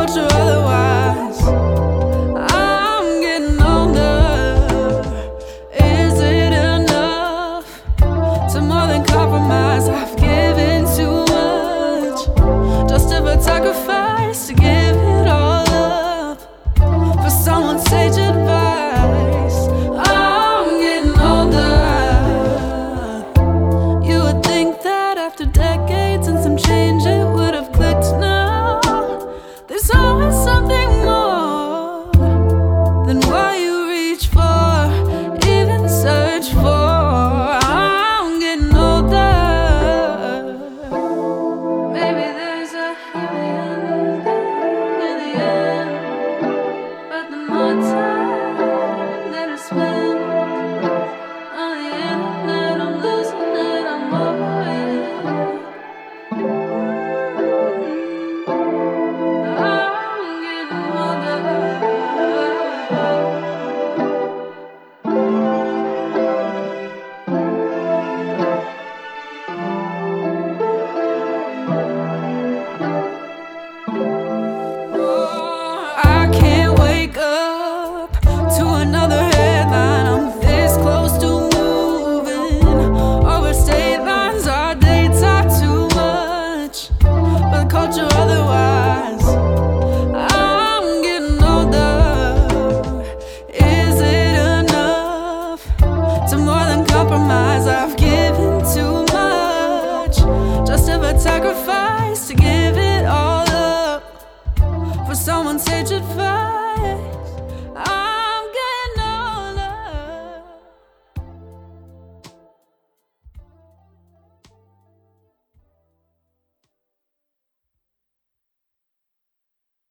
culture otherwise. I'm getting older. Is it enough to more than compromise? I've given too much, justified sacrifice to give it all up for someone's sage advice. I'm getting older. You would think that after decades and some change it would have clicked now. There's always something more than what you reach for, even search for. I'm getting older. Maybe there's a happy ending in the end, but the more time that I spend on the internet, I'm losing it, I'm over it. I'm getting older. I can't wake up to another headline. I'm this close to moving over state lines. Our dates are too much, but the culture otherwise. I'm getting older. Is it enough to more than compromise? I've given too much, justified sacrifice to give it all up for someone's sage advice.